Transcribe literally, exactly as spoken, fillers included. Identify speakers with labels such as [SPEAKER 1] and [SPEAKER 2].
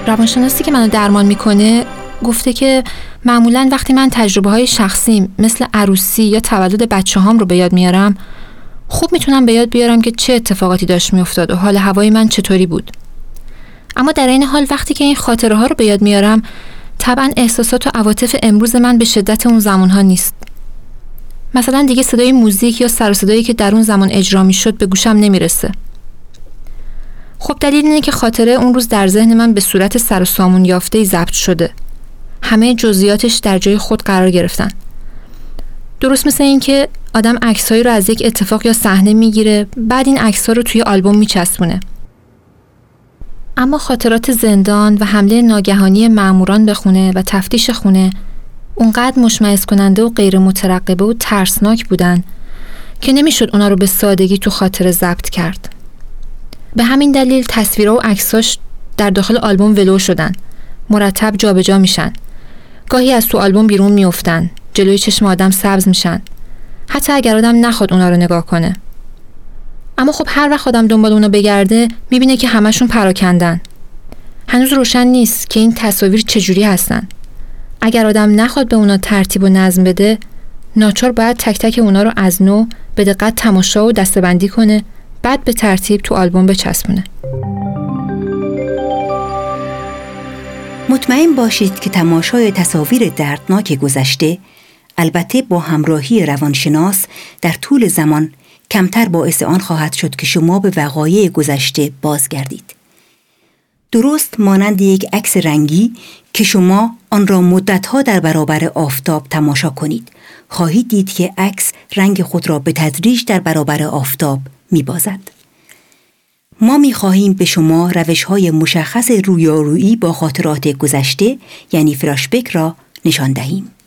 [SPEAKER 1] روانشناسی که منو درمان میکنه گفته که معمولاً وقتی من تجربه های شخصیم مثل عروسی یا تولد بچه هام رو به یاد میارم، خوب میتونم به یاد بیارم که چه اتفاقاتی داشت میافتاد و حال هوای من چطوری بود. اما در این حال وقتی که این خاطره ها رو به یاد میارم، طبعاً احساسات و عواطف امروز من به شدت اون زمان ها نیست. مثلا دیگه صدای موزیک یا سر و صدایی که در اون زمان اجرا میشد به گوشم نمیرسه. خب دلیل اینه که خاطره اون روز در ذهن من به صورت سر و سامون یافته‌ای ضبط شده. همه جزئیاتش در جای خود قرار گرفتن. درست مثل این که آدم عکسایی رو از یک اتفاق یا صحنه میگیره، بعد این عکس‌ها رو توی آلبوم میچسبونه. اما خاطرات زندان و حمله ناگهانی مأموران به خونه و تفتیش خونه اونقدر مشمئز کننده و غیر مترقبه و ترسناک بودن که نمیشد اونا رو به سادگی تو خاطره ضبط کرد. به همین دلیل تصویرها و عکساش در داخل آلبوم ولو شدن، مرتب جابجا میشن. گاهی از تو آلبوم بیرون میافتن، جلوی چشم آدم سبز میشن، حتی اگر آدم نخواد اونا رو نگاه کنه. اما خب هر وقت آدم دنبال اونا بگرده میبینه که همشون پراکندن. هنوز روشن نیست که این تصاویر چجوری هستن. اگر آدم نخواد به اونا ترتیب و نظم بده، ناچار باید تک تک اونا رو از نو به دقت تماشا و دسته‌بندی کنه، بعد به ترتیب تو آلبوم بچسبونه.
[SPEAKER 2] مطمئن باشید که تماشای تصاویر دردناک گذشته، البته با همراهی روانشناس، در طول زمان کمتر باعث آن خواهد شد که شما به وقایع گذشته بازگردید. درست مانند یک عکس رنگی که شما آن را مدتها در برابر آفتاب تماشا کنید، خواهید دید که عکس رنگ خود را به تدریج در برابر آفتاب می‌بازد. ما می‌خواهیم به شما روش‌های مشخص رویارویی با خاطرات گذشته، یعنی فلاشبک را نشان دهیم.